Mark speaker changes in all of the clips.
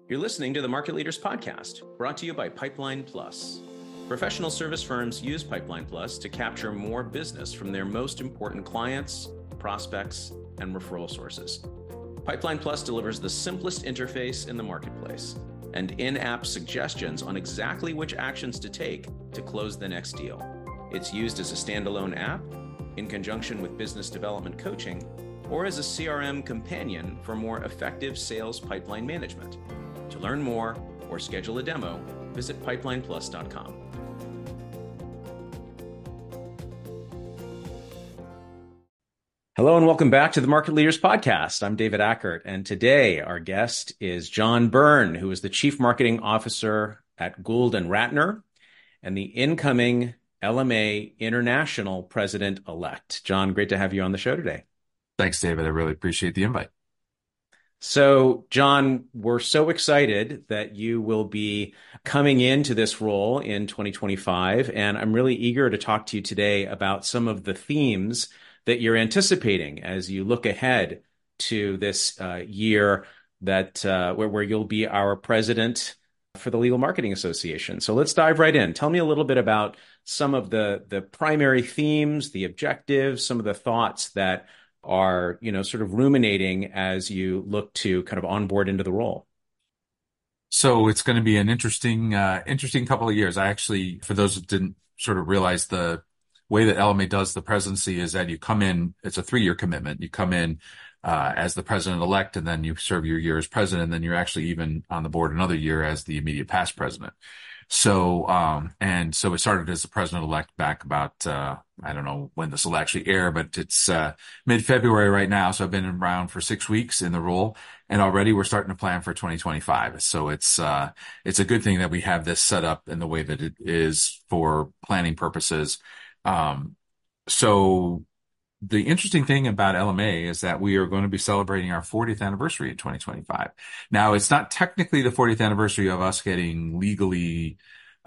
Speaker 1: You're listening to the Market Leaders Podcast, brought to you by Pipeline Plus. Professional service firms use Pipeline Plus to capture more business from their most important clients, prospects, and referral sources. Pipeline Plus delivers the simplest interface in the marketplace and in-app suggestions on exactly which actions to take to close the next deal. It's used as a standalone app, in conjunction with business development coaching, or as a CRM companion for more effective sales pipeline management. To learn more or schedule a demo, visit pipelineplus.com. Hello and welcome back to the Market Leaders Podcast. I'm David Ackert, and today our guest is John Byrne, who is the Chief Marketing Officer at Gould & Ratner and the incoming LMA International President-elect. John, great to have you on the show today.
Speaker 2: Thanks, David. I really appreciate the invite.
Speaker 1: So, John, we're so excited that you will be coming into this role in 2025, and I'm really eager to talk to you today about some of the themes that you're anticipating as you look ahead to this year that where you'll be our president for the Legal Marketing Association. So let's dive right in. Tell me a little bit about some of the primary themes, the objectives, some of the thoughts that are, sort of ruminating as you look to kind of onboard into the role.
Speaker 2: So it's going to be an interesting couple of years. I actually, for those who didn't sort of realize, the way that LMA does the presidency is that you come in, it's a 3-year commitment. You come in as the president-elect, and then you serve your year as president, and then you're actually even on the board another year as the immediate past president. So, so it started as the president-elect back about, I don't know when this will actually air, but it's, mid-February right now. So I've been around for 6 weeks in the role, and already we're starting to plan for 2025. So it's a good thing that we have this set up in the way that it is for planning purposes. So the interesting thing about LMA is that we are going to be celebrating our 40th anniversary in 2025. Now, it's not technically the 40th anniversary of us getting legally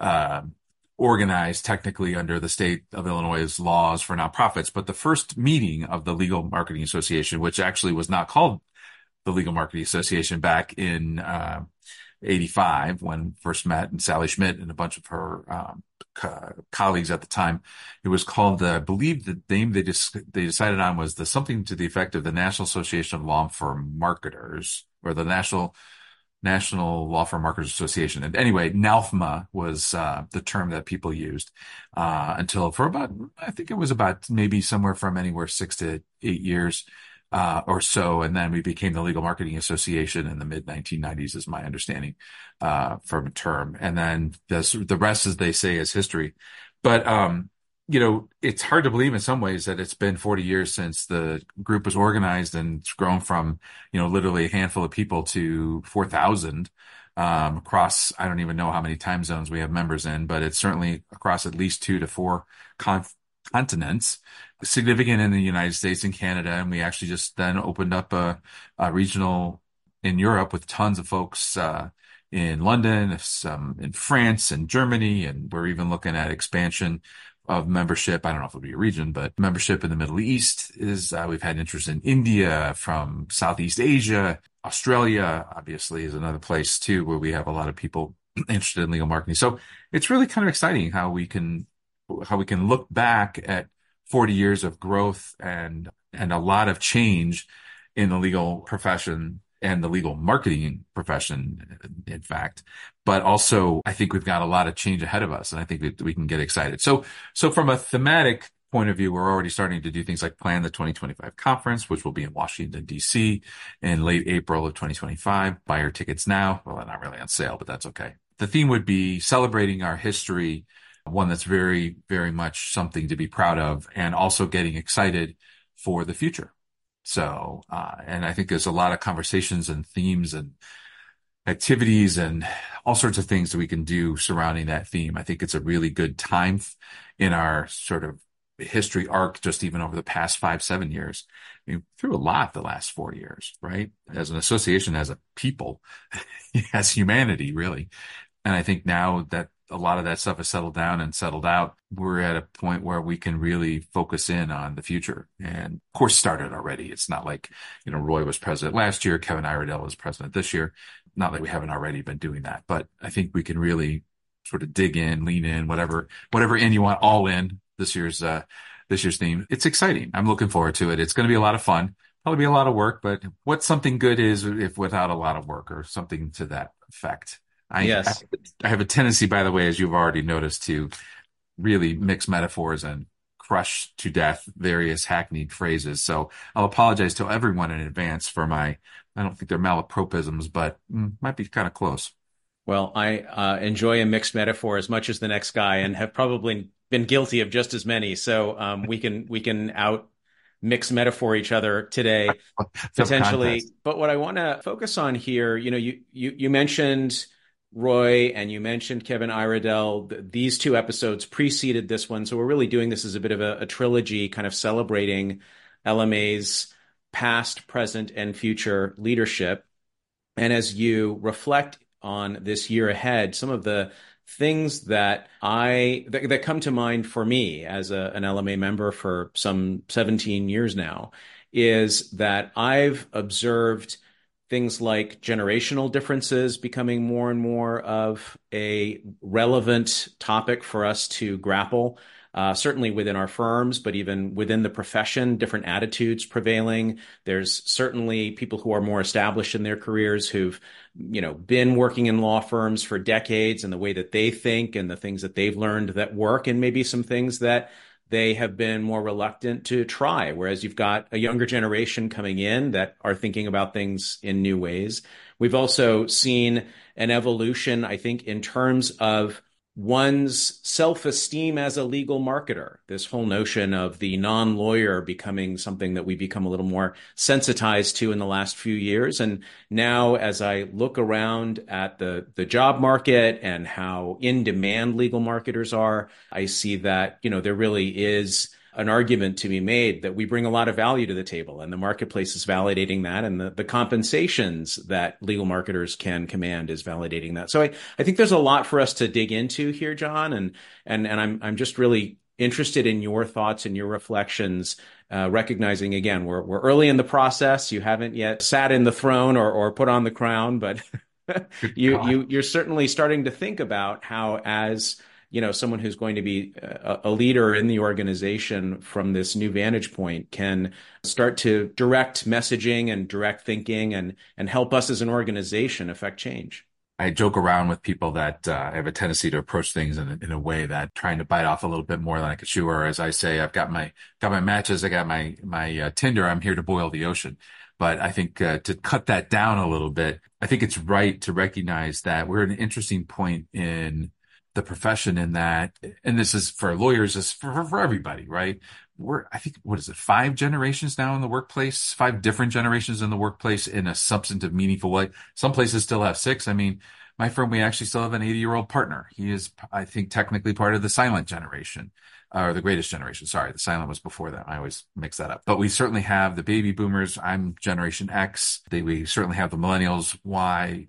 Speaker 2: organized technically under the state of Illinois' laws for nonprofits, but the first meeting of the Legal Marketing Association, which actually was not called the Legal Marketing Association back in 85 when first met, and Sally Schmidt and a bunch of her colleagues at the time. It was called, I believe the name they decided on was something to the effect of the National Association of Law Firm Marketers, or the National Law Firm Marketers Association. And anyway, NALFMA was the term that people used until for about, I think it was about maybe somewhere from anywhere 6 to 8 years or so. And then we became the Legal Marketing Association in the mid 1990s, is my understanding, from a term. And then the rest, as they say, is history. But, it's hard to believe in some ways that it's been 40 years since the group was organized, and it's grown from, literally a handful of people to 4,000, across, I don't even know how many time zones we have members in, but it's certainly across at least 2 to 4 continents, significant in the United States and Canada. And we actually just then opened up a regional in Europe with tons of folks in London, some in France and Germany. And we're even looking at expansion of membership. I don't know if it'll be a region, but membership in the Middle East is, we've had interest in India, from Southeast Asia. Australia, obviously, is another place too, where we have a lot of people interested in legal marketing. So it's really kind of exciting how we can look back at 40 years of growth and a lot of change in the legal profession and the legal marketing profession, in fact. But also, I think we've got a lot of change ahead of us, and I think that we can get excited. So from a thematic point of view, we're already starting to do things like plan the 2025 conference, which will be in Washington, D.C. in late April of 2025. Buy your tickets now. Well, they're not really on sale, but that's okay. The theme would be celebrating our history, one that's very, very much something to be proud of, and also getting excited for the future. So, and I think there's a lot of conversations and themes and activities and all sorts of things that we can do surrounding that theme. I think it's a really good time in our sort of history arc, just even over the past 5-7 years. I mean, through a lot the last 4 years, right? As an association, as a people, as humanity, really. And I think now that a lot of that stuff has settled down and settled out, we're at a point where we can really focus in on the future. And of course, started already. It's not like, Roy was president last year, Kevin Iredell was president this year. Not that we haven't already been doing that, but I think we can really sort of dig in, lean in, whatever in you want, all in this year's theme. It's exciting. I'm looking forward to it. It's going to be a lot of fun. Probably be a lot of work, but what something good is if without a lot of work or something to that effect. I
Speaker 1: Yes.
Speaker 2: I have a tendency, by the way, as you've already noticed, to really mix metaphors and crush to death various hackneyed phrases. So I'll apologize to everyone in advance for I don't think they're malapropisms, but might be kind of close.
Speaker 1: Well, I enjoy a mixed metaphor as much as the next guy, and have probably been guilty of just as many. So we can out mix metaphor each other today
Speaker 2: Tough
Speaker 1: potentially.
Speaker 2: contest.
Speaker 1: But what I want to focus on here, you mentioned Roy and you mentioned Kevin Iredell. These two episodes preceded this one, so we're really doing this as a bit of a trilogy, kind of celebrating LMA's past, present, and future leadership. And as you reflect on this year ahead, some of the things that come to mind for me as an LMA member for some 17 years now is that I've observed things like generational differences becoming more and more of a relevant topic for us to grapple. Certainly within our firms, but even within the profession, different attitudes prevailing. There's certainly people who are more established in their careers who've, been working in law firms for decades, and the way that they think and the things that they've learned that work, and maybe some things that they have been more reluctant to try. Whereas you've got a younger generation coming in that are thinking about things in new ways. We've also seen an evolution, I think, in terms of one's self-esteem as a legal marketer. This whole notion of the non-lawyer becoming something that we become a little more sensitized to in the last few years. And now, as I look around at the job market and how in demand legal marketers are, I see that, there really is an argument to be made that we bring a lot of value to the table, and the marketplace is validating that, and the compensations that legal marketers can command is validating that. So I think there's a lot for us to dig into here, John, and I'm just really interested in your thoughts and your reflections, recognizing again we're early in the process. You haven't yet sat in the throne or put on the crown, but
Speaker 2: Good God.
Speaker 1: you're certainly starting to think about how, as someone who's going to be a leader in the organization from this new vantage point, can start to direct messaging and direct thinking and help us as an organization affect change.
Speaker 2: I joke around with people that I have a tendency to approach things in a way that trying to bite off a little bit more than I could chew. Or as I say, I've got my matches, I got my Tinder. I'm here to boil the ocean. But I think to cut that down a little bit, I think it's right to recognize that we're at an interesting point in the profession in that, and this is for lawyers, is for everybody, right? I think, what is it, 5 generations now in the workplace, 5 different generations in the workplace in a substantive, meaningful way. Some places still have 6. I mean, my firm, we actually still have an 80-year-old partner. He is, I think, technically part of the silent generation, or the greatest generation. Sorry, the silent was before that. I always mix that up. But we certainly have the baby boomers. I'm Generation X. We certainly have the millennials, Y,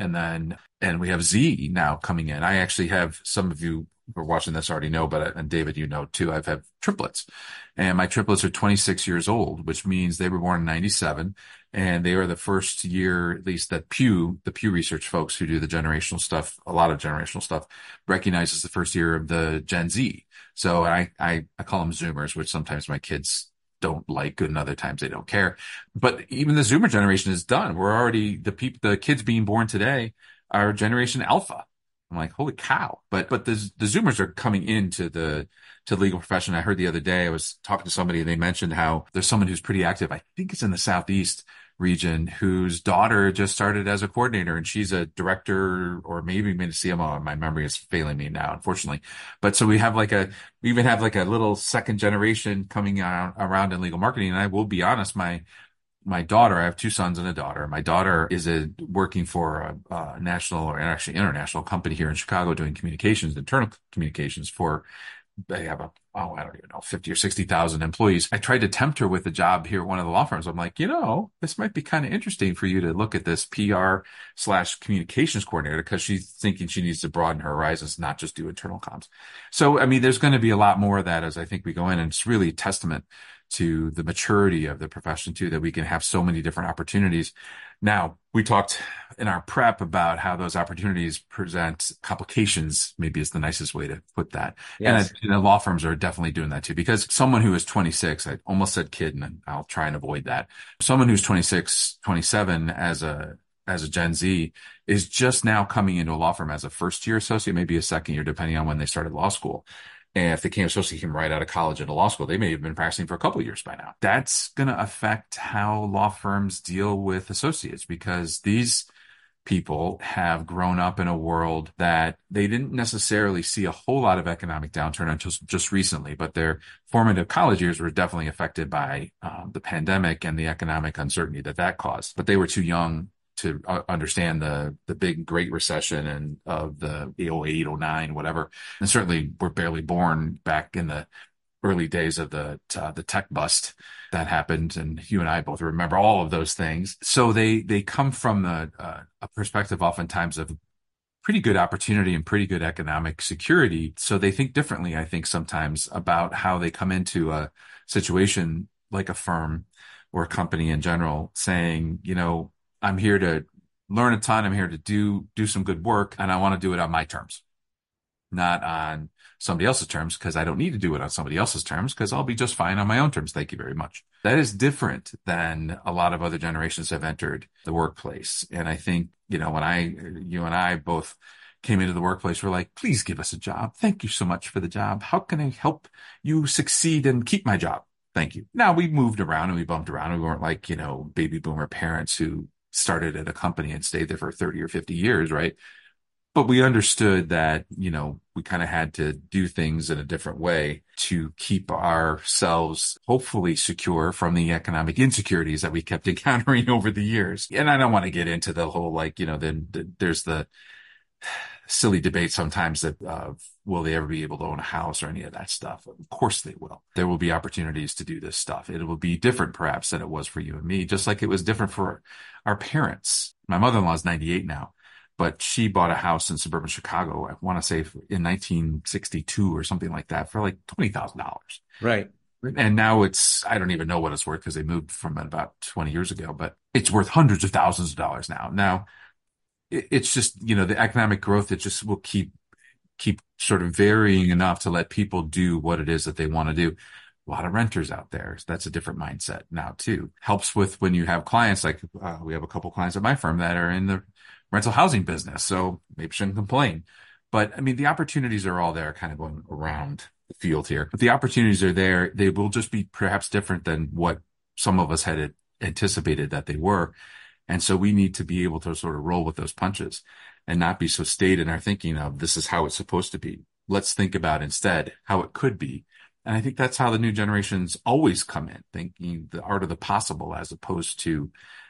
Speaker 2: and we have Z now coming in. I actually have, some of you who are watching this already know, but and David, too, I've had triplets, and my triplets are 26 years old, which means they were born in 97, and they are the first year, at least that the Pew Research folks who do the generational stuff, a lot of generational stuff, recognizes the first year of the Gen Z. So I call them Zoomers, which sometimes my kids don't like, and other times they don't care. But even the Zoomer generation is done. We're already, the kids being born today are Generation Alpha. I'm like, holy cow. But the Zoomers are coming into the legal profession. I heard the other day, I was talking to somebody, and they mentioned how there's someone who's pretty active. I think it's in the Southeast region, whose daughter just started as a coordinator, and she's a director, or maybe even a CMO. My memory is failing me now, unfortunately. But so we even have like a little second generation coming around in legal marketing. And I will be honest, my daughter, I have 2 sons and a daughter. My daughter is working for a national, or actually international company here in Chicago, doing communications, internal communications for, they have I don't even know, 50 or 60,000 employees. I tried to tempt her with a job here at one of the law firms. I'm like, this might be kind of interesting for you to look at this PR/communications coordinator, because she's thinking she needs to broaden her horizons, not just do internal comms. So, I mean, there's going to be a lot more of that as I think we go in, and it's really a testament to the maturity of the profession too, that we can have so many different opportunities. Now, we talked in our prep about how those opportunities present complications, maybe is the nicest way to put that.
Speaker 1: Yes.
Speaker 2: And law firms are definitely doing that too, because someone who is 26, I almost said kid, and I'll try and avoid that. Someone who's 26, 27 as a Gen Z is just now coming into a law firm as a first year associate, maybe a second year, depending on when they started law school. And if they came associate came right out of college into law school, they may have been practicing for a couple of years by now. That's going to affect how law firms deal with associates, because these people have grown up in a world that they didn't necessarily see a whole lot of economic downturn until just recently, but their formative college years were definitely affected by the pandemic and the economic uncertainty that caused. But they were too young to understand the big Great Recession and of the 08, 09, whatever. And certainly we're barely born back in the early days of the tech bust that happened. And you and I both remember all of those things. So they come from a perspective oftentimes of pretty good opportunity and pretty good economic security. So they think differently, I think, sometimes about how they come into a situation like a firm or a company in general, saying, I'm here to learn a ton. I'm here to do some good work, and I want to do it on my terms, not on somebody else's terms, because I don't need to do it on somebody else's terms, because I'll be just fine on my own terms. Thank you very much. That is different than a lot of other generations have entered the workplace. And I think, when you and I both came into the workplace, we're like, please give us a job. Thank you so much for the job. How can I help you succeed and keep my job? Thank you. Now, we moved around and we bumped around. We weren't like, baby boomer parents who started at a company and stayed there for 30 or 50 years, right? But we understood that, we kind of had to do things in a different way to keep ourselves hopefully secure from the economic insecurities that we kept encountering over the years. And I don't want to get into the whole, there's the silly debate sometimes that will they ever be able to own a house or any of that stuff? Of course they will. There will be opportunities to do this stuff. It will be different perhaps than it was for you and me, just like it was different for our parents. My mother-in-law is 98 now, but she bought a house in suburban Chicago, I want to say in 1962 or something like that, for like $20,000.
Speaker 1: Right.
Speaker 2: And now I don't even know what it's worth, because they moved from it about 20 years ago, but it's worth hundreds of thousands of dollars now. Now, it's just, the economic growth, it just will keep sort of varying enough to let people do what it is that they want to do. A lot of renters out there. So that's a different mindset now too. Helps with when you have clients, like we have a couple clients at my firm that are in the rental housing business. So maybe shouldn't complain. But I mean, the opportunities are all there, kind of going around the field here. But the opportunities are there. They will just be perhaps different than what some of us had anticipated that they were. And so we need to be able to sort of roll with those punches and not be so staid in our thinking of this is how it's supposed to be. Let's think about instead how it could be. And I think that's how the new generations always come in, thinking the art of the possible, as opposed to,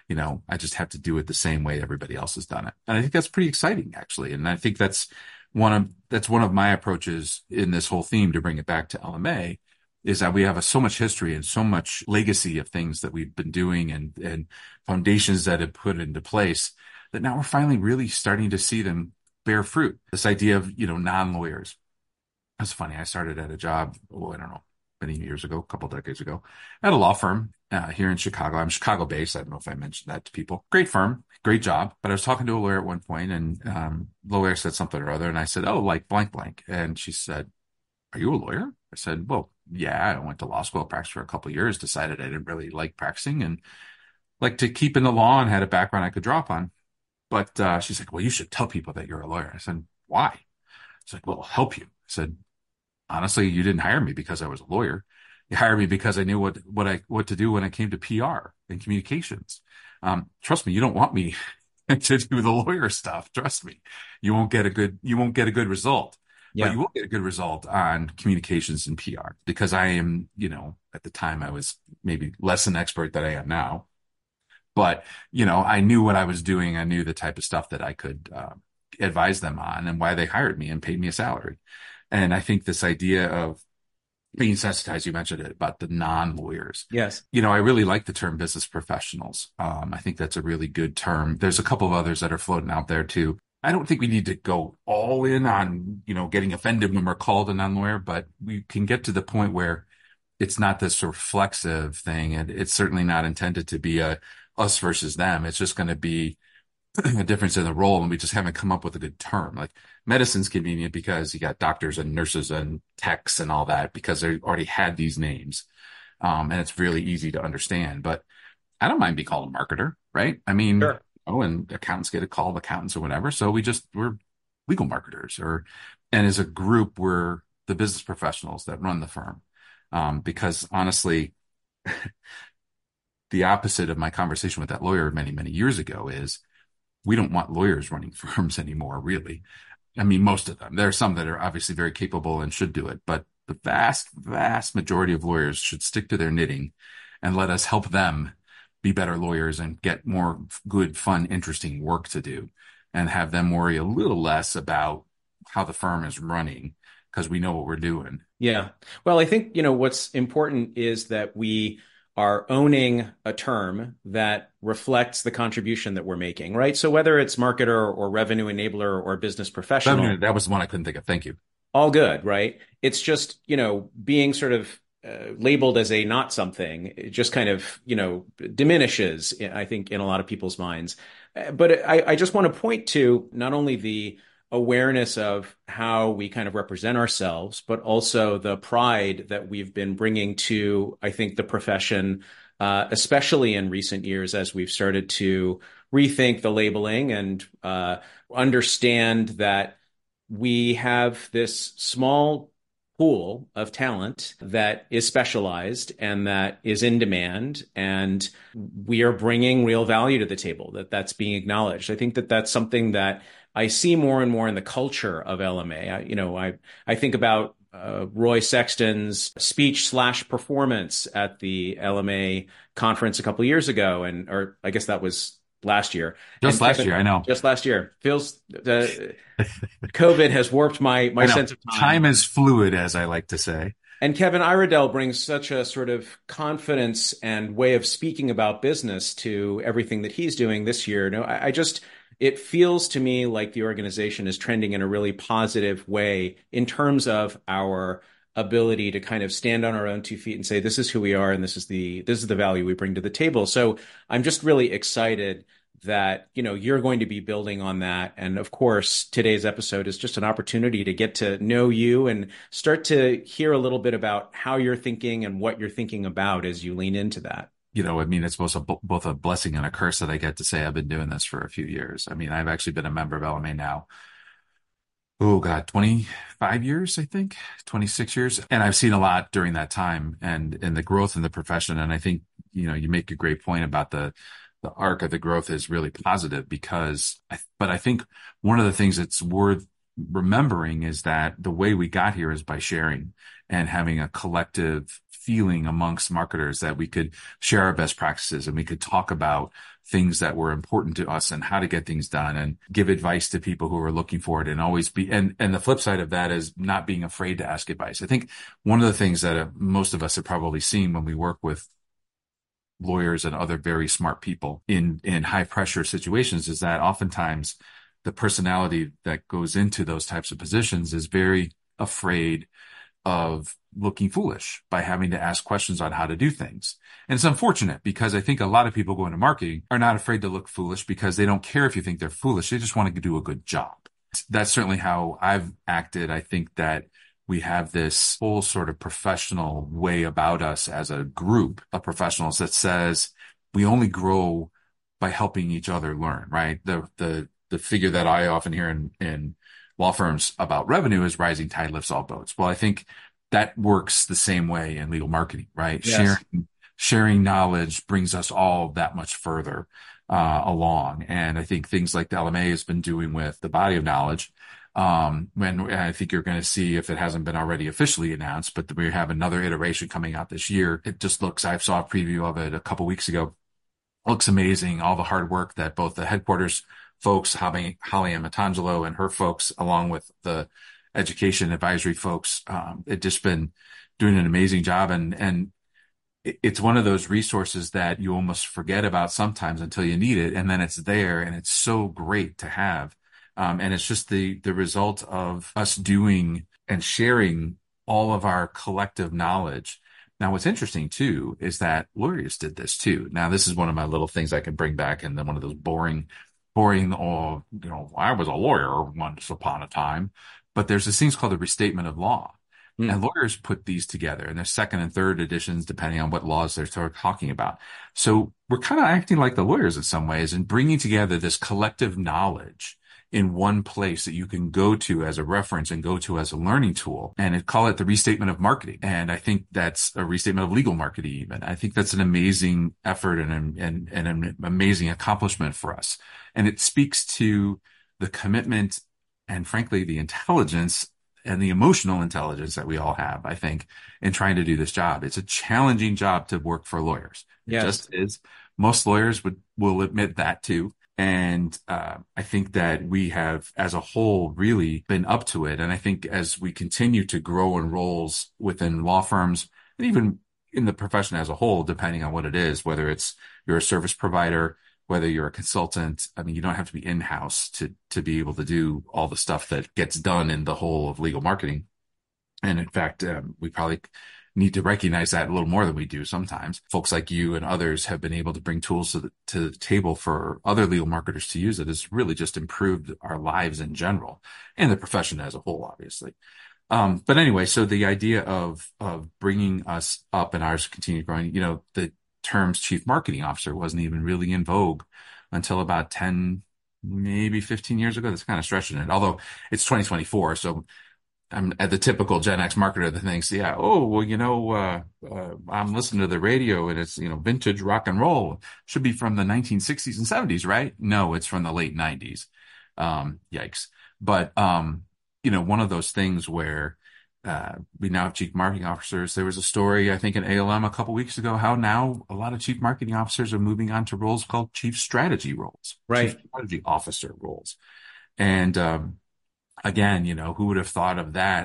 Speaker 2: I just have to do it the same way everybody else has done it. And I think that's pretty exciting, actually. And I think that's one of my approaches in this whole theme, to bring it back to LMA, is that we have so much history and so much legacy of things that we've been doing and foundations that have put into place, that now we're finally really starting to see them bear fruit. This idea of, non-lawyers. That's funny. I started at a job, I don't know, many years ago, a couple of decades ago, at a law firm here in Chicago. I'm Chicago based. I don't know if I mentioned that to people. Great firm, great job. But I was talking to a lawyer at one point, and the lawyer said something or other, and I said, "Oh, like blank blank." And she said, "Are you a lawyer?" I said, "Well, yeah, I went to law school, practiced for a couple of years, decided I didn't really like practicing and like to keep in the law, and had a background I could draw upon." But she's like, "Well, you should tell people that you're a lawyer." I said, "Why?" She's like, "Well, it'll help you." I said, "Honestly, you didn't hire me because I was a lawyer. You hired me because I knew what to do when it came to PR and communications. Trust me, you don't want me to do the lawyer stuff. Trust me, you won't get a good result." Yeah. But you will get a good result on communications and PR, because I am, at the time I was maybe less an expert than I am now, but, I knew what I was doing. I knew the type of stuff that I could advise them on, and why they hired me and paid me a salary. And I think this idea of being sensitized, you mentioned it about the non-lawyers.
Speaker 1: Yes.
Speaker 2: I really like the term business professionals. I think that's a really good term. There's a couple of others that are floating out there too. I don't think we need to go all in on, getting offended when we're called a non-lawyer, but we can get to the point where it's not this reflexive thing, and it's certainly not intended to be a us versus them. It's just going to be a difference in the role, and we just haven't come up with a good term. Like medicine's convenient because you got doctors and nurses and techs and all that because they already had these names, and it's really easy to understand. But I don't mind being called a marketer, right? I mean,
Speaker 1: Sure.
Speaker 2: oh, and accountants get a call of accountants or whatever. So we're legal marketers, and as a group, we're the business professionals that run the firm. Because honestly, the opposite of my conversation with that lawyer many, many years ago is we don't want lawyers running firms anymore, really. I mean, most of them. There are some that are obviously very capable and should do it, but the vast, vast majority of lawyers should stick to their knitting and let us help them be better lawyers and get more good, fun, interesting work to do and have them worry a little less about how the firm is running because we know what we're doing.
Speaker 1: Yeah. Well, I think, what's important is that we are owning a term that reflects the contribution that we're making, right? So whether it's marketer or revenue enabler or business professional,
Speaker 2: That was the one I couldn't think of. Thank you.
Speaker 1: all good, right? It's just, being sort of labeled as a not something, it just kind of, diminishes, I think, in a lot of people's minds. But I just want to point to not only the awareness of how we kind of represent ourselves, but also the pride that we've been bringing to, I think, the profession, especially in recent years as we've started to rethink the labeling and understand that we have this small pool of talent that is specialized and that is in demand, and we are bringing real value to the table, that's being acknowledged. I think that that's something that I see more and more in the culture of LMA. I think about Roy Sexton's speech slash performance at the LMA conference a couple of years ago, or I guess that was last year.
Speaker 2: Just
Speaker 1: And
Speaker 2: last
Speaker 1: Kevin,
Speaker 2: year, I know.
Speaker 1: just last year, feels COVID has warped my
Speaker 2: I know.
Speaker 1: sense of
Speaker 2: Time
Speaker 1: time.
Speaker 2: is fluid, as I like to say.
Speaker 1: And Kevin Iredell brings such a sort of confidence and way of speaking about business to everything that he's doing this year. No, I just, it feels to me like the organization is trending in a really positive way in terms of our ability to kind of stand on our own 2 feet and say, this is who we are and this is the value we bring to the table. So I'm just really excited that you're going to be building on that. And of course, today's episode is just an opportunity to get to know you and start to hear a little bit about how you're thinking and what you're thinking about as you lean into that.
Speaker 2: I mean, it's both a blessing and a curse that I get to say I've been doing this for a few years. I mean, I've actually been a member of LMA now. Oh God, 25 years, I think, 26 years. And I've seen a lot during that time and the growth in the profession. And I think, you make a great point about the arc of the growth is really positive but I think one of the things that's worth remembering is that the way we got here is by sharing and having a collective feeling amongst marketers that we could share our best practices and we could talk about things that were important to us and how to get things done and give advice to people who are looking for it and always and the flip side of that is not being afraid to ask advice. I think one of the things that most of us have probably seen when we work with lawyers and other very smart people in high pressure situations is that oftentimes the personality that goes into those types of positions is very afraid of looking foolish by having to ask questions on how to do things. And it's unfortunate because I think a lot of people go into marketing are not afraid to look foolish because they don't care if you think they're foolish. They just want to do a good job. That's certainly how I've acted. I think that we have this whole sort of professional way about us as a group of professionals that says we only grow by helping each other learn, right? The figure that I often hear in law firms about revenue is rising tide lifts all boats. Well, I think that works the same way in legal marketing, right?
Speaker 1: Yes.
Speaker 2: Sharing knowledge brings us all that much further along. And I think things like the LMA has been doing with the body of knowledge. When I think you're going to see if it hasn't been already officially announced, but we have another iteration coming out this year. It just looks, I saw a preview of it a couple weeks ago. Looks amazing. All the hard work that both the headquarters folks, Holly Amatangelo and her folks, along with the education advisory folks, it just been doing an amazing job. And it's one of those resources that you almost forget about sometimes until you need it. And then it's there and it's so great to have. And it's just the result of us doing and sharing all of our collective knowledge Now, what's interesting too is that lawyers did this too. Now, this is one of my little things I can bring back, and then one of those boring, oh, I was a lawyer once upon a time. But there's this thing called the restatement of law. And
Speaker 1: Hmm.
Speaker 2: lawyers put these together, and there's second and third editions depending on what laws they're talking about. So we're kind of acting like the lawyers in some ways and bringing together this collective knowledge in one place that you can go to as a reference and go to as a learning tool. And call it the restatement of marketing. And I think that's a restatement of legal marketing even. I think that's an amazing effort and an amazing accomplishment for us. And it speaks to the commitment and frankly, the intelligence and the emotional intelligence that we all have, I think, in trying to do this job. It's a challenging job to work for lawyers. It
Speaker 1: Yes.
Speaker 2: just is. Most lawyers will admit that too. And I think that we have, as a whole, really been up to it. And I think as we continue to grow in roles within law firms and even in the profession as a whole, depending on what it is, whether it's you're a service provider, whether you're a consultant, I mean, you don't have to be in-house to be able to do all the stuff that gets done in the whole of legal marketing. And in fact, we probably need to recognize that a little more than we do sometimes. Folks like you and others have been able to bring tools to the table for other legal marketers to use. It has really just improved our lives in general and the profession as a whole, obviously. But anyway, so the idea of bringing us up and ours continue growing, the terms chief marketing officer wasn't even really in vogue until about 10, maybe 15 years ago. That's kind of stretching it. Although it's 2024, so I'm at the typical Gen X marketer that thinks, yeah, oh, well, I'm listening to the radio and it's, vintage rock and roll. Should be from the 1960s and 70s, right? No, it's from the late 90s. Yikes. But, one of those things where we now have chief marketing officers. There was a story, I think, in ALM a couple weeks ago, how now a lot of chief marketing officers are moving on to roles called chief strategy roles, chief
Speaker 1: Right.
Speaker 2: strategy officer roles. And again, who would have thought of that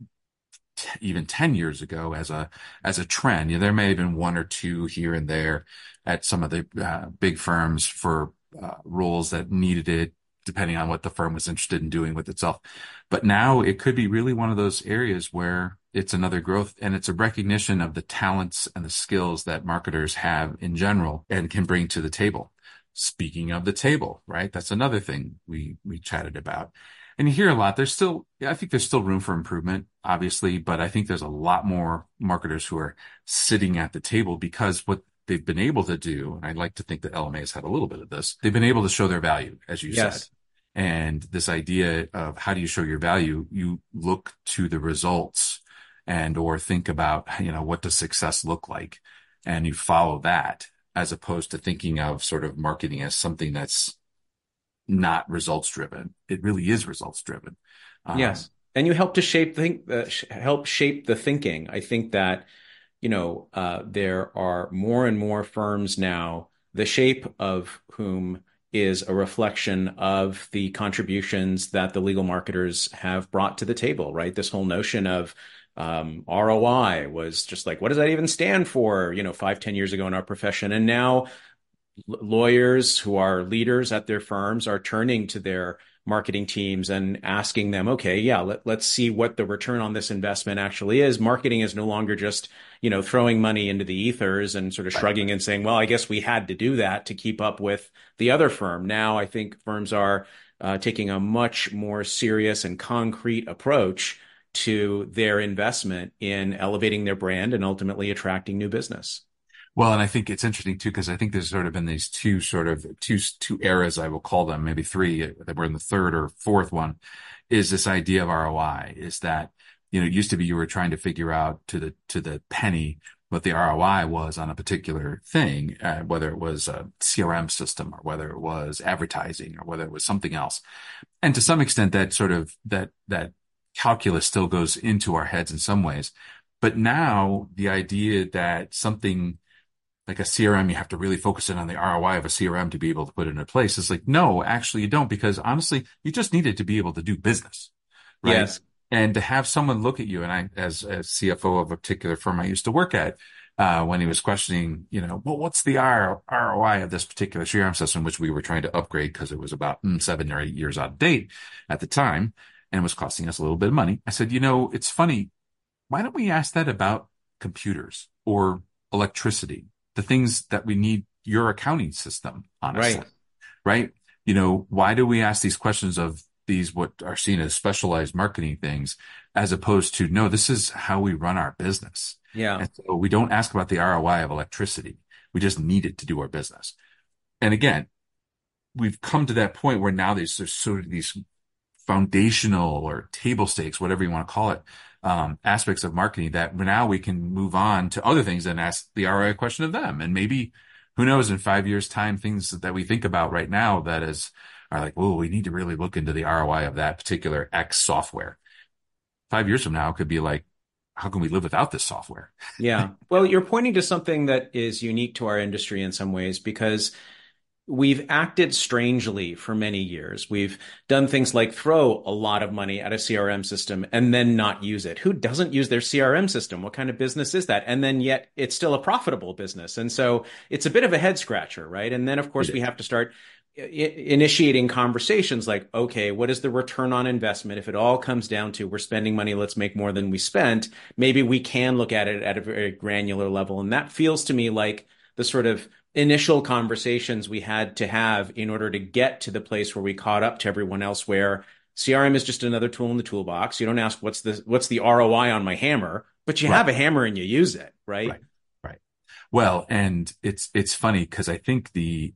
Speaker 2: even 10 years ago as a trend? There may have been one or two here and there at some of the big firms for roles that needed it, depending on what the firm was interested in doing with itself. But now it could be really one of those areas where it's another growth and it's a recognition of the talents and the skills that marketers have in general and can bring to the table. Speaking of the table, right? That's another thing we chatted about. And you hear a lot. I think there's still room for improvement, obviously, but I think there's a lot more marketers who are sitting at the table because what they've been able to do, and I'd like to think that LMA has had a little bit of this, they've been able to show their value, as you said.
Speaker 1: Yes.
Speaker 2: And this idea of how do you show your value? You look to the results or think about, what does success look like? And you follow that as opposed to thinking of sort of marketing as something that's not results driven. It really is results driven. Um,
Speaker 1: Yes. And you help to help shape the thinking. I think that, there are more and more firms now, the shape of whom is a reflection of the contributions that the legal marketers have brought to the table, right? This whole notion of ROI was just like, what does that even stand for, 5, 10 years ago in our profession? And now lawyers who are leaders at their firms are turning to their marketing teams and asking them, okay, yeah, let's see what the return on this investment actually is. Marketing is no longer just, throwing money into the ethers and sort of
Speaker 2: right.
Speaker 1: shrugging and saying, well, I guess we had to do that to keep up with the other firm. Now I think firms are taking a much more serious and concrete approach to their investment in elevating their brand and ultimately attracting new business.
Speaker 2: Well, and I think it's interesting too, because I think there's sort of been these two eras, I will call them, maybe three, that we're in the third or fourth one, is this idea of ROI, is that, it used to be you were trying to figure out to the penny what the ROI was on a particular thing, whether it was a CRM system or whether it was advertising or whether it was something else. And to some extent, that sort of that calculus still goes into our heads in some ways. But now the idea that something like a CRM, you have to really focus in on the ROI of a CRM to be able to put it into place. It's like, no, actually you don't, because honestly, you just needed to be able to do business, right?
Speaker 1: Yes.
Speaker 2: And to have someone look at you, and I, as CFO of a particular firm I used to work at, when he was questioning, well, what's the ROI of this particular CRM system, which we were trying to upgrade because it was about 7 or 8 years out of date at the time, and was costing us a little bit of money. I said, it's funny. Why don't we ask that about computers? or electricity, the things that we need your accounting system,
Speaker 1: Right.
Speaker 2: honestly, right? Why do we ask these questions of these what are seen as specialized marketing things as opposed to, no, this is how we run our business.
Speaker 1: Yeah.
Speaker 2: And so we don't ask about the ROI of electricity. We just need it to do our business. And again, we've come to that point where now there's sort of these foundational or table stakes, whatever you want to call it, aspects of marketing that now we can move on to other things and ask the ROI question of them. And maybe, who knows, in 5 years' time, things that we think about right now are like, oh, we need to really look into the ROI of that particular X software. 5 years from now, it could be like, how can we live without this software?
Speaker 1: Yeah. Well, you're pointing to something that is unique to our industry in some ways because we've acted strangely for many years. We've done things like throw a lot of money at a CRM system and then not use it. Who doesn't use their CRM system? What kind of business is that? And then yet it's still a profitable business. And so it's a bit of a head scratcher, right? And then, of course, we have to start initiating conversations like, okay, what is the return on investment? If it all comes down to we're spending money, let's make more than we spent, maybe we can look at it at a very granular level. And that feels to me like the sort of initial conversations we had to have in order to get to the place where we caught up to everyone else, where CRM is just another tool in the toolbox. You don't ask what's the ROI on my hammer, but you have
Speaker 2: Right.
Speaker 1: a hammer and you use it, right?
Speaker 2: Right. Right. Well, and it's funny because I think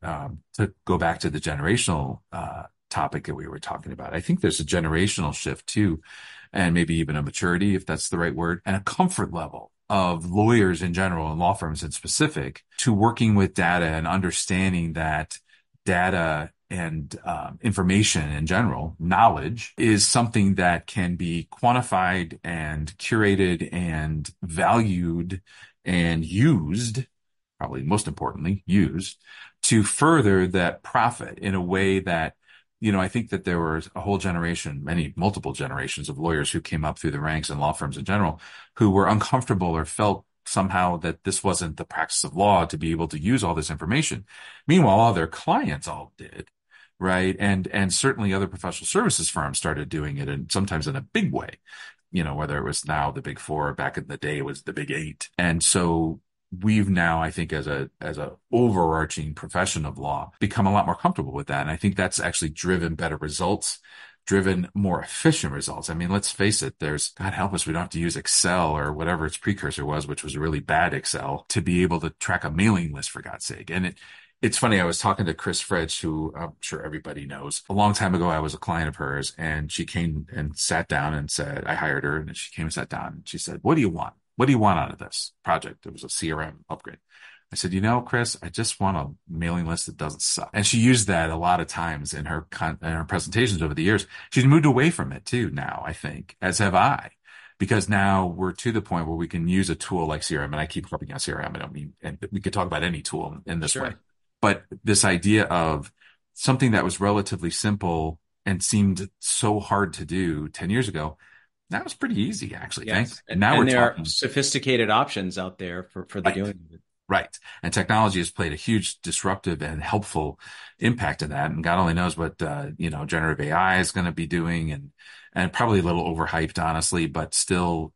Speaker 2: to go back to the generational topic that we were talking about, I think there's a generational shift too, and maybe even a maturity, if that's the right word, and a comfort level of lawyers in general and law firms in specific to working with data and understanding that data and information in general, knowledge is something that can be quantified and curated and valued and used, probably most importantly, used to further that profit in a way that, I think that there was a whole generation, multiple generations of lawyers who came up through the ranks in law firms in general, who were uncomfortable or felt somehow that this wasn't the practice of law to be able to use all this information. Meanwhile, all their clients all did. Right. And certainly other professional services firms started doing it, and sometimes in a big way, whether it was now the big four, back in the day, it was the big eight. And so we've now, I think, as a overarching profession of law, become a lot more comfortable with that. And I think that's actually driven better results, driven more efficient results. I mean, let's face it, God help us, we don't have to use Excel or whatever its precursor was, which was a really bad Excel, to be able to track a mailing list, for God's sake. And it's funny, I was talking to Chris Fritsch, who I'm sure everybody knows. A long time ago, I was a client of hers, and she came and sat down and said, I hired her, and she came and sat down, and she said, what do you want? What do you want out of this project? It was a CRM upgrade. I said, Chris, I just want a mailing list that doesn't suck. And she used that a lot of times in her presentations over the years. She's moved away from it too now, I think, as have I. Because now we're to the point where we can use a tool like CRM, and I keep harping on CRM. I don't mean, and we could talk about any tool in this way.
Speaker 1: Sure.
Speaker 2: But this idea of something that was relatively simple and seemed so hard to do 10 years ago, that was pretty easy, actually.
Speaker 1: Yes.
Speaker 2: And now
Speaker 1: And
Speaker 2: we're
Speaker 1: there are
Speaker 2: talking,
Speaker 1: sophisticated options out there for the
Speaker 2: right,
Speaker 1: doing of it.
Speaker 2: right. And technology has played a huge disruptive and helpful impact in that. And God only knows what, generative AI is going to be doing, and probably a little overhyped, honestly, but still,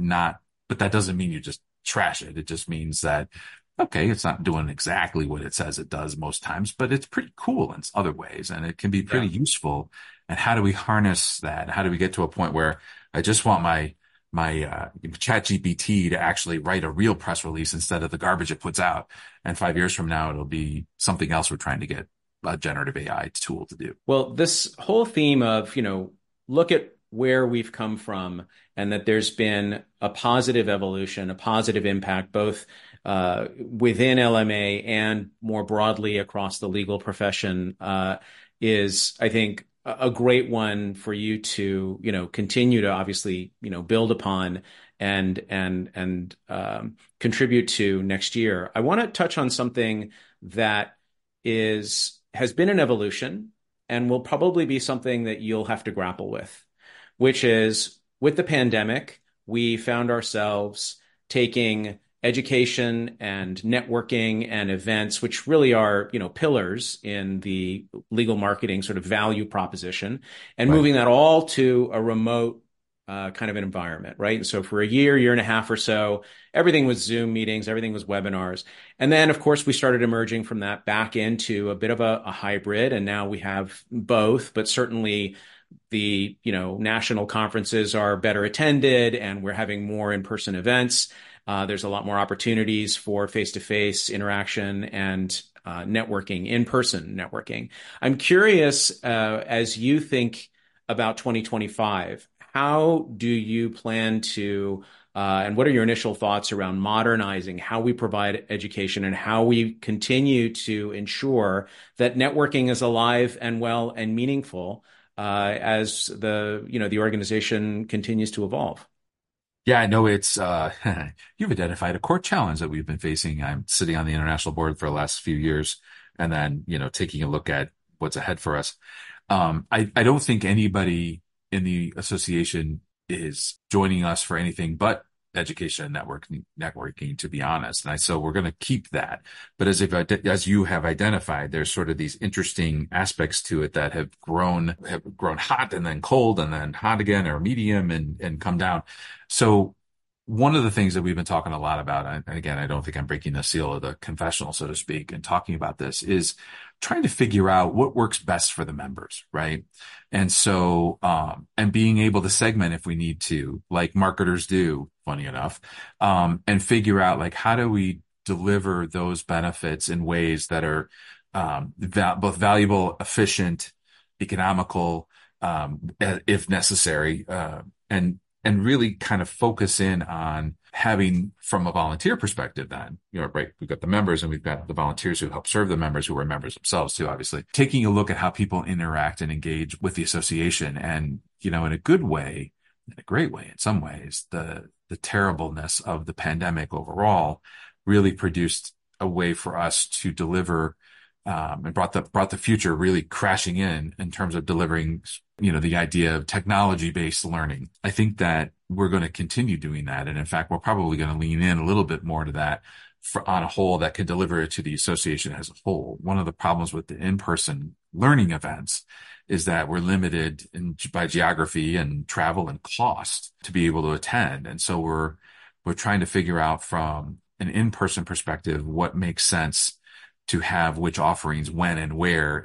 Speaker 2: but that doesn't mean you just trash it. It just means that, okay, it's not doing exactly what it says it does most times, but it's pretty cool in other ways, and it can be pretty
Speaker 1: Yeah.
Speaker 2: useful. And how do we harness that? How do we get to a point where I just want my chat GPT to actually write a real press release instead of the garbage it puts out? And 5 years from now, it'll be something else we're trying to get a generative AI tool to do.
Speaker 1: Well, this whole theme of, look at where we've come from and that there's been a positive evolution, a positive impact, both within LMA and more broadly across the legal profession, is, I think, a great one for you to, continue to obviously, build upon and contribute to next year. I want to touch on something that has been an evolution and will probably be something that you'll have to grapple with, which is with the pandemic, we found ourselves taking education and networking and events, which really are, pillars in the legal marketing sort of value proposition, and
Speaker 2: Right.
Speaker 1: moving that all to a remote kind of an environment, right? And so for a year and a half or so, everything was Zoom meetings, everything was webinars. And then, of course, we started emerging from that back into a bit of a hybrid. And now we have both, but certainly the national conferences are better attended and we're having more in-person events. There's a lot more opportunities for face-to-face interaction and networking, in-person networking. I'm curious, as you think about 2025, how do you plan to, and what are your initial thoughts around modernizing how we provide education and how we continue to ensure that networking is alive and well and meaningful as the organization continues to evolve?
Speaker 2: Yeah, I know it's you've identified a core challenge that we've been facing. I'm sitting on the international board for the last few years and then, taking a look at what's ahead for us. I don't think anybody in the association is joining us for anything but education and networking, to be honest. And so we're going to keep that. But as you have identified, there's sort of these interesting aspects to it that have grown hot and then cold and then hot again or medium and come down. So one of the things that we've been talking a lot about, and again, I don't think I'm breaking the seal of the confessional, so to speak, and talking about this is trying to figure out what works best for the members, right? And so, and being able to segment if we need to, like marketers do, funny enough, and figure out like, how do we deliver those benefits in ways that are, both valuable, efficient, economical, if necessary, and really kind of focus in on having, from a volunteer perspective, then, right, we've got the members and we've got the volunteers who help serve the members who are members themselves too, obviously, taking a look at how people interact and engage with the association. And, in a good way, in a great way, in some ways, the terribleness of the pandemic overall really produced a way for us to deliver, and brought the future really crashing in terms of delivering, the idea of technology-based learning. I think that we're going to continue doing that. And in fact, we're probably going to lean in a little bit more to that on a whole that can deliver it to the association as a whole. One of the problems with the in-person learning events is that we're limited by geography and travel and cost to be able to attend. And so we're trying to figure out from an in-person perspective what makes sense to have which offerings when and where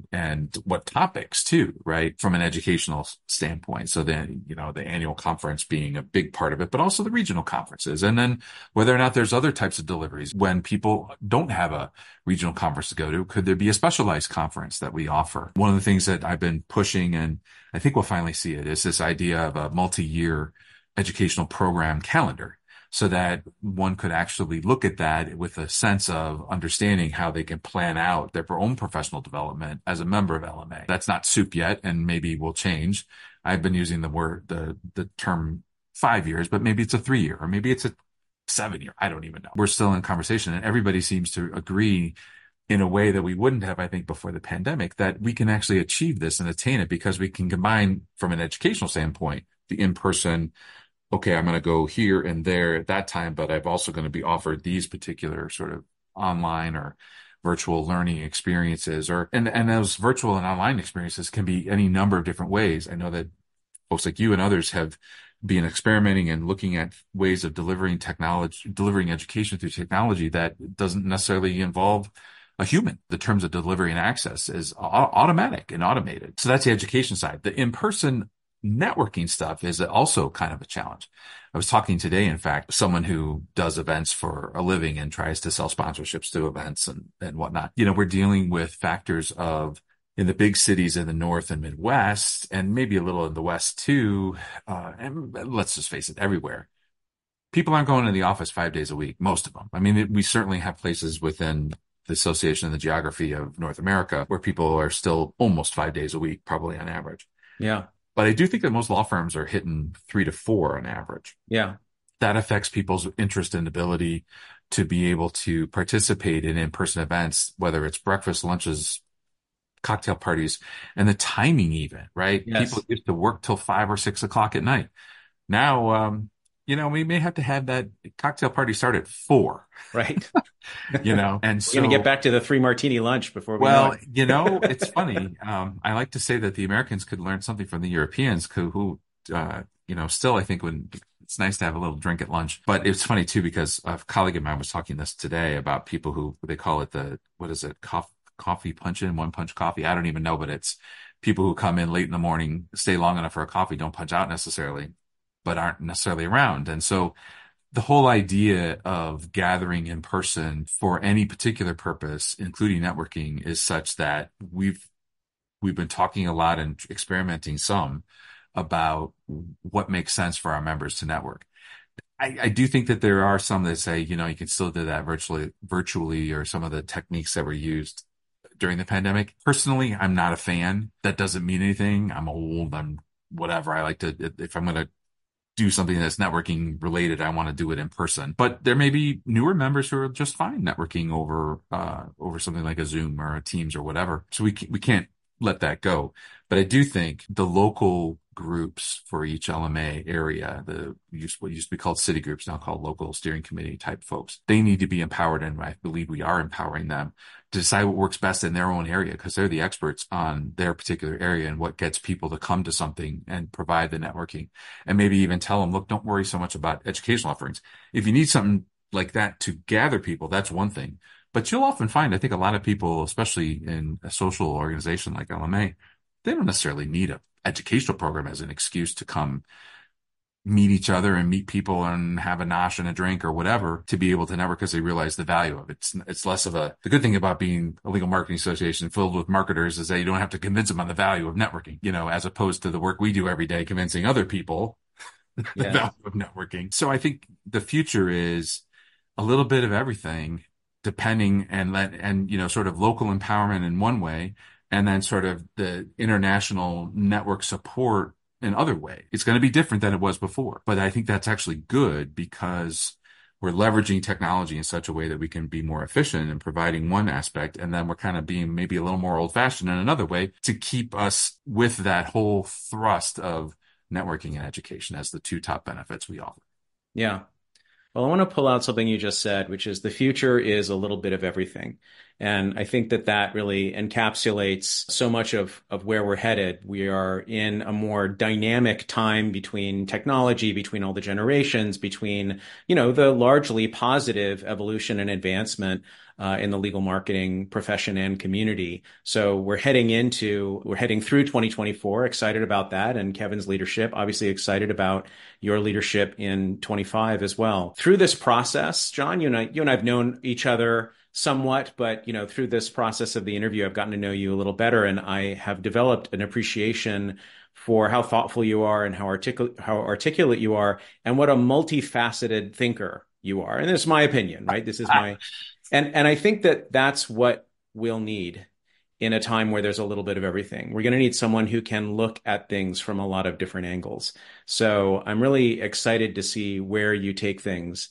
Speaker 2: and what topics too, right? From an educational standpoint. So then, the annual conference being a big part of it, but also the regional conferences. And then whether or not there's other types of deliveries when people don't have a regional conference to go to, could there be a specialized conference that we offer? One of the things that I've been pushing, and I think we'll finally see it, is this idea of a multi-year educational program calendar, so that one could actually look at that with a sense of understanding how they can plan out their own professional development as a member of LMA. That's not soup yet, and maybe will change. I've been using the term 5 years, but maybe it's a 3 year, or maybe it's a 7 year. I don't even know. We're still in conversation, and everybody seems to agree in a way that we wouldn't have, I think, before the pandemic, that we can actually achieve this and attain it because we can combine, from an educational standpoint, the in-person, okay, I'm going to go here and there at that time, but I'm also going to be offered these particular sort of online or virtual learning experiences, and those virtual and online experiences can be any number of different ways. I know that folks like you and others have been experimenting and looking at ways of delivering education through technology that doesn't necessarily involve a human. The terms of delivery and access is automatic and automated. So that's the education side. The in-person networking stuff is also kind of a challenge. I was talking today, in fact, someone who does events for a living and tries to sell sponsorships to events and whatnot. We're dealing with factors of, in the big cities in the North and Midwest, and maybe a little in the West too, and let's just face it, everywhere. People aren't going to the office 5 days a week, most of them. I mean, we certainly have places within the association and the geography of North America where people are still almost 5 days a week, probably on average.
Speaker 1: Yeah.
Speaker 2: But I do think that most law firms are hitting 3 to 4 on average.
Speaker 1: Yeah.
Speaker 2: That affects people's interest and ability to be able to participate in in-person events, whether it's breakfast, lunches, cocktail parties, and the timing even, right?
Speaker 1: Yes.
Speaker 2: People used to work till 5 or 6 o'clock at night. Now, we may have to have that cocktail party start at 4.
Speaker 1: Right.
Speaker 2: And so
Speaker 1: we're going to get back to the 3 martini lunch before we know it.
Speaker 2: It's funny. I like to say that the Americans could learn something from the Europeans who still I think when it's nice to have a little drink at lunch, but it's funny too, because a colleague of mine was talking this today about people who they call it what is it? Coffee punch in, one punch coffee. I don't even know, but it's people who come in late in the morning, stay long enough for a coffee, don't punch out necessarily, but aren't necessarily around. And so the whole idea of gathering in person for any particular purpose, including networking, is such that we've been talking a lot and experimenting some about what makes sense for our members to network. I do think that there are some that say, you can still do that virtually, or some of the techniques that were used during the pandemic. Personally, I'm not a fan. That doesn't mean anything. I'm old. I'm whatever. I like to, if I'm going to do something that's networking related, I want to do it in person. But there may be newer members who are just fine networking over something like a Zoom or a Teams or whatever. So we can't let that go. But I do think the local groups for each LMA area, what used to be called city groups, now called local steering committee type folks, they need to be empowered, and I believe we are empowering them to decide what works best in their own area, because they're the experts on their particular area and what gets people to come to something and provide the networking. And maybe even tell them, look, don't worry so much about educational offerings. If you need something like that to gather people, that's one thing. But you'll often find, I think a lot of people, especially in a social organization like LMA, they don't necessarily need an educational program as an excuse to come meet each other and meet people and have a nosh and a drink or whatever to be able to network, because they realize the value of it. It's less of the good thing about being a legal marketing association filled with marketers is that you don't have to convince them on the value of networking, as opposed to the work we do every day, convincing other people the value of networking. So I think the future is a little bit of everything, depending, and sort of local empowerment in one way, and then sort of the international network support in other way. It's going to be different than it was before, but I think that's actually good, because we're leveraging technology in such a way that we can be more efficient in providing one aspect, and then we're kind of being maybe a little more old-fashioned in another way to keep us with that whole thrust of networking and education as the two top benefits we offer.
Speaker 1: Yeah. Well, I want to pull out something you just said, which is the future is a little bit of everything. And I think that really encapsulates so much of where we're headed. We are in a more dynamic time between technology, between all the generations, between, the largely positive evolution and advancement in the legal marketing profession and community. So we're heading through 2024, excited about that, and Kevin's leadership, obviously excited about your leadership in 25 as well. Through this process, John, you and I've known each other somewhat, but through this process of the interview, I've gotten to know you a little better, and I have developed an appreciation for how thoughtful you are and how articulate you are, and what a multifaceted thinker you are. And this is my opinion, right? This is my and I think that that's what we'll need in a time where there's a little bit of everything. We're going to need someone who can look at things from a lot of different angles. So I'm really excited to see where you take things,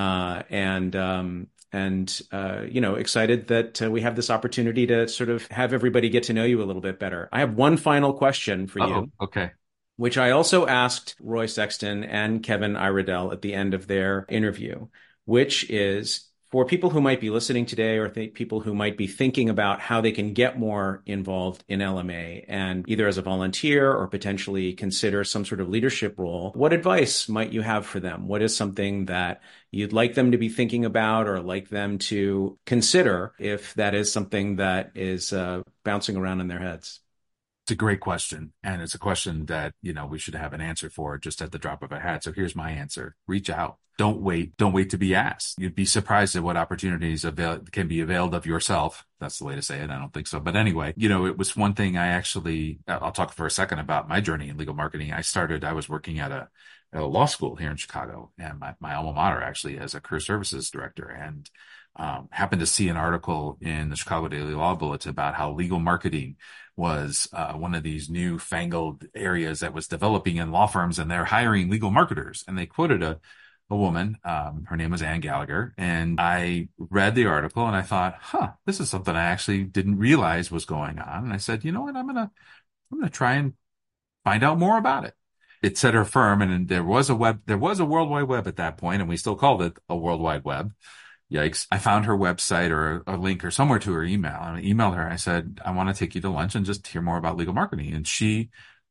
Speaker 1: excited that we have this opportunity to sort of have everybody get to know you a little bit better. I have one final question for you.
Speaker 2: Okay.
Speaker 1: Which I also asked Roy Sexton and Kevin Iredell at the end of their interview, which is, for people who might be listening today, or people who might be thinking about how they can get more involved in LMA, and either as a volunteer or potentially consider some sort of leadership role, what advice might you have for them? What is something that you'd like them to be thinking about, or like them to consider, if that is something that is bouncing around in their heads?
Speaker 2: It's a great question. And it's a question that, we should have an answer for just at the drop of a hat. So here's my answer. Reach out. Don't wait. Don't wait to be asked. You'd be surprised at what opportunities can be availed of yourself. That's the way to say it. I don't think so. But anyway, it was one thing I'll talk for a second about my journey in legal marketing. I was working at a law school here in Chicago, and my alma mater actually, as a career services director, and happened to see an article in the Chicago Daily Law Bulletin about how legal marketing was one of these new fangled areas that was developing in law firms, and they're hiring legal marketers. And they quoted a woman, her name was Ann Gallagher. And I read the article and I thought, this is something I actually didn't realize was going on. And I said, you know what, I'm going to try and find out more about it. It said her firm, and there was a World Wide Web at that point, and we still called it a World Wide Web. Yikes. I found her website or a link or somewhere to her email, and I emailed her. I said, I want to take you to lunch and just hear more about legal marketing. And she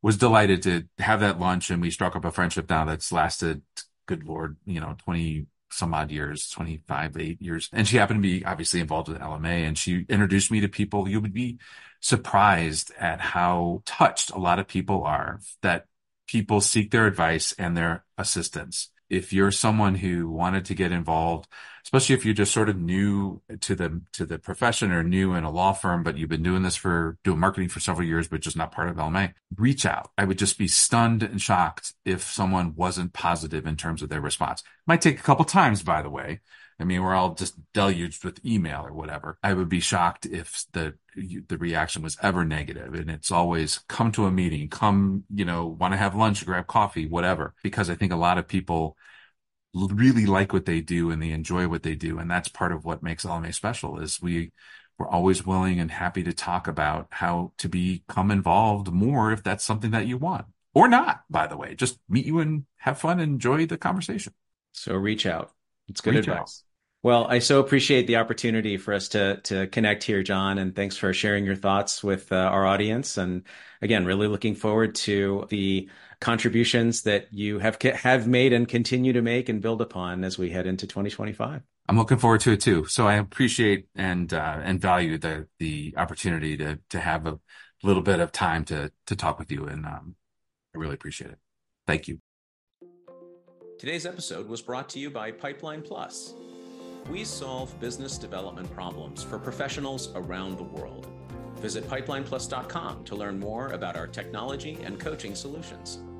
Speaker 2: was delighted to have that lunch, and we struck up a friendship now that's lasted, good Lord, 20 some odd years, 25, 8 years. And she happened to be obviously involved with LMA, and she introduced me to people. You would be surprised at how touched a lot of people are that people seek their advice and their assistance. If you're someone who wanted to get involved, especially if you're just sort of new to the profession or new in a law firm, but you've been doing marketing for several years, but just not part of LMA, reach out. I would just be stunned and shocked if someone wasn't positive in terms of their response. Might take a couple times, by the way. I mean, we're all just deluged with email or whatever. I would be shocked if the reaction was ever negative. And it's always come to a meeting, want to have lunch, grab coffee, whatever. Because I think a lot of people really like what they do and they enjoy what they do. And that's part of what makes LMA special is we're always willing and happy to talk about how to become involved more if that's something that you want. Or not, by the way. Just meet you and have fun and enjoy the conversation.
Speaker 1: So reach out. It's good advice. Well, I so appreciate the opportunity for us to connect here, John, and thanks for sharing your thoughts with our audience. And again, really looking forward to the contributions that you have made and continue to make and build upon as we head into 2025.
Speaker 2: I'm looking forward to it too. So I appreciate and value the opportunity to have a little bit of time to talk with you, and I really appreciate it. Thank you.
Speaker 1: Today's episode was brought to you by Pipeline Plus. We solve business development problems for professionals around the world. Visit pipelineplus.com to learn more about our technology and coaching solutions.